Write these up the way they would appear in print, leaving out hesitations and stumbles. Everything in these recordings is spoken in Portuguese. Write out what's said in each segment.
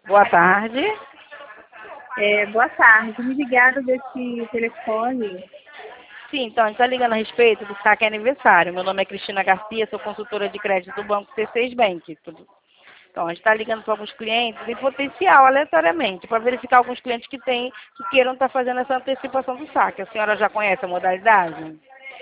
Boa tarde. Boa tarde. Me ligaram desse telefone. Sim, então, a gente está ligando a respeito do saque aniversário. Meu nome é Cristina Garcia, sou consultora de crédito do Banco C6 Bank. Então, a gente está ligando para alguns clientes em potencial, aleatoriamente, para verificar alguns clientes que queiram estar fazendo essa antecipação do saque. A senhora já conhece a modalidade?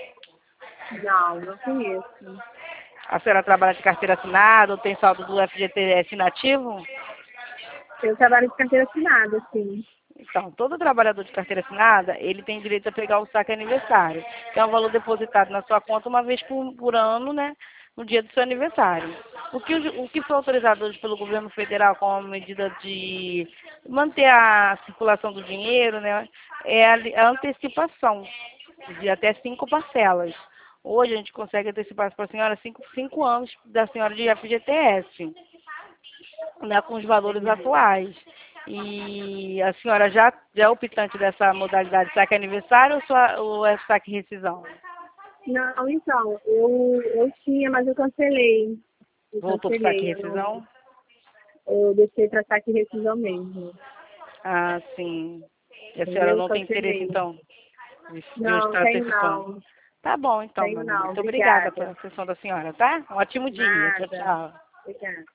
Não conheço. A senhora trabalha de carteira assinada ou tem saldo do FGTS inativo? Eu trabalho de carteira assinada, sim. Então, todo trabalhador de carteira assinada, ele tem direito a pegar o saque aniversário, que é um valor depositado na sua conta uma vez por ano, né, no dia do seu aniversário. O que foi autorizado hoje pelo governo federal como medida de manter a circulação do dinheiro, né, é a antecipação de até 5 parcelas. Hoje a gente consegue antecipar para a senhora 5 anos da senhora de FGTS, né, com os valores atuais. E a senhora já é optante dessa modalidade saque aniversário ou é saque rescisão? Não, então, eu tinha, mas eu cancelei. Voltou para o saque rescisão? Eu deixei para saque rescisão mesmo. Ah, sim. E a senhora Eu não tem interesse, cancelei. então, de Não, estar tenho antecipando? não. Tá bom, então, Tenho Manu. não. Muito obrigada pela Obrigada. atenção da senhora, tá? Um ótimo dia. Tchau, Nada. tchau. Obrigada.